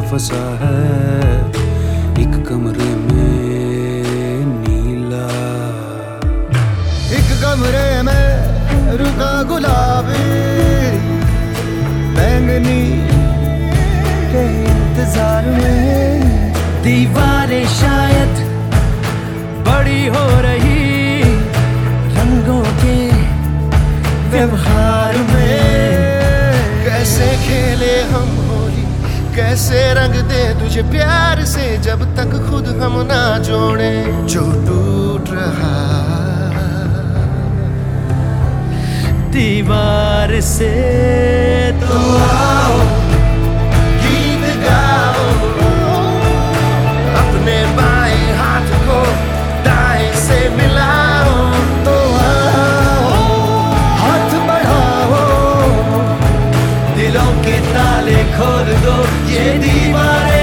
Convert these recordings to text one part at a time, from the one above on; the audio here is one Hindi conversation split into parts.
फंसा है एक कमरे में नीला। एक कमरे में रुका गुलाबी बैंगनी के इंतजार में। दीवारें शायद बड़ी हो रही रंगों के व्यवहार में। कैसे खेले हम होली, कैसे रंग दे तुझे प्यार से, जब तक खुद हम ना जोड़े जो टूट रहा। दीवार से तो आओ गीत गाओ, अपने बाएं हाथ को दाएं से मिलाओ। तो आओ हाथ बढ़ाओ, दिलों के ताले खोल दो, ये दीवारें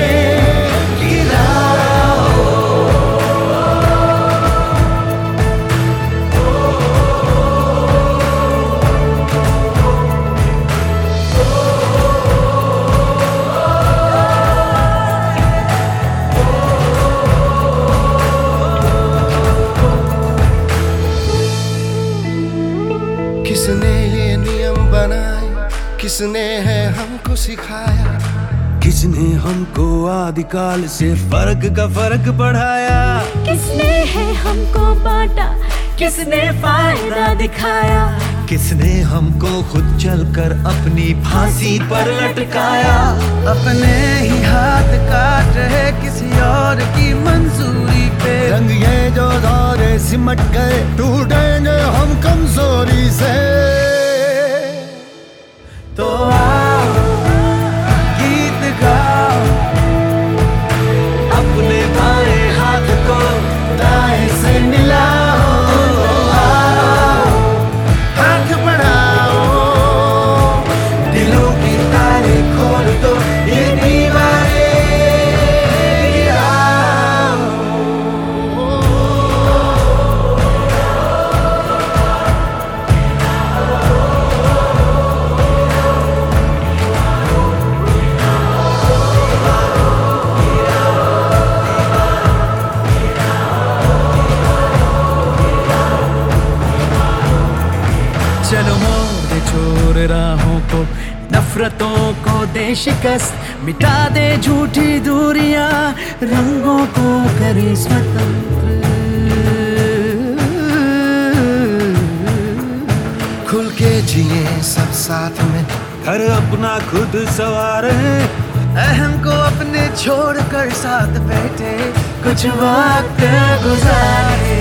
किसने ये नियम बनाए, किसने है हमको सिखाया, किसने हमको आदिकाल से फर्क का फर्क पढ़ाया। किसने है हमको बांटा, किसने फायदा दिखाया, किसने हमको खुद चलकर अपनी फांसी पर लटकाया। अपने ही हाथ काट रहे किसी और की मंजूरी पे। रंग ये जो दौरे सिमट गए, टूटेंगे हम कमजोरी से। तो आओ गीत गाओ, अपने बाएं हाथ को दाएं से मिलाओ। आओ हाथ बढ़ाओ, दिलों की ताले खोल दो, ये दीवारें गिराओ। चलो मोड़ छोड़ राहों को, नफरतों को दे शिकस्त, मिटा दे झूठी दूरियां, रंगों को करे स्वतंत्र। खुल के जिए सब साथ में, घर अपना खुद संवारे, अहम को अपने छोड़ कर साथ बैठे, कुछ वक्त गुजारे।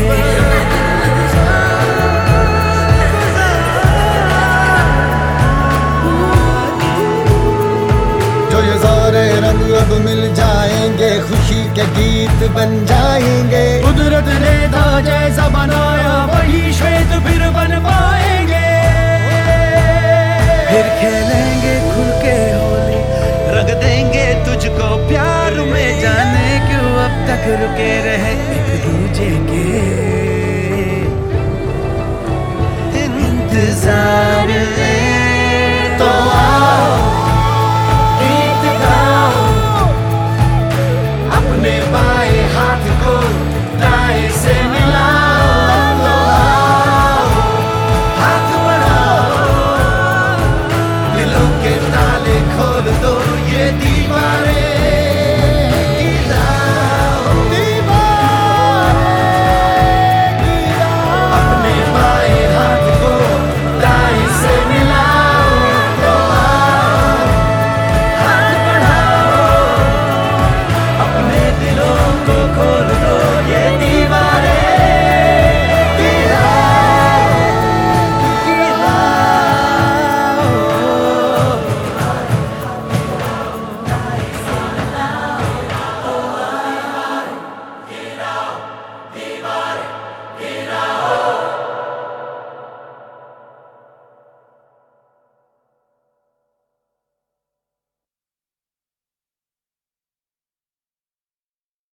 जो ये सारे रंग अब मिल जाएंगे, खुशी के गीत बन जाएंगे। कुदरत ने था जैसा बनाया, वही श्वेत फिर बन पाएंगे। फिर खेलेंगे खुल के होली, रंग देंगे तुझको प्यार में, जाने क्यों अब तक रुके रहे।